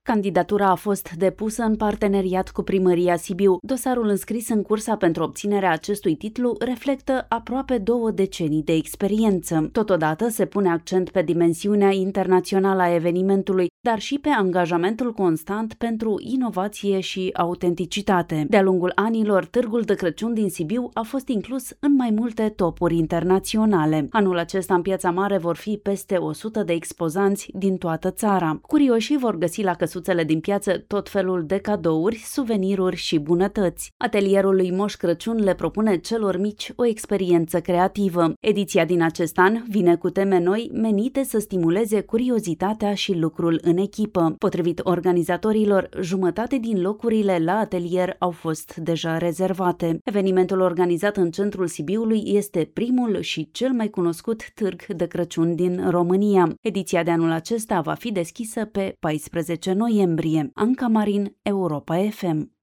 Candidatura a fost depusă în parteneriat cu Primăria Sibiu. Dosarul înscris în cursa pentru obținerea acestui titlu reflectă aproape 2 decenii de experiență. Totodată se pune accent pe dimensiunea internațională a evenimentului, dar și pe angajamentul constant pentru inovație și autenticitate. De-a lungul anilor, Târgul de Crăciun din Sibiu a fost inclus în mai multe topuri internaționale. Anul acesta în Piața Mare vor fi peste 100 de expozanți din toată țara. Curioșii vor găsi la căsuțele din piață tot felul de cadouri, suveniruri și bunătăți. Atelierul lui Moș Crăciun le propune celor mici o experiență creativă. Ediția din acest an vine cu teme noi menite să stimuleze curiozitatea și lucrul în echipă. Potrivit organizatorilor, jumătate din locurile la atelier au fost deja rezervate. Evenimentul organizat în centrul Sibiului este primul și cel mai cunoscut târg de Crăciun din România. Ediția de anul acesta va fi deschisă pe 14 noiembrie. Anca Marin, Europa FM.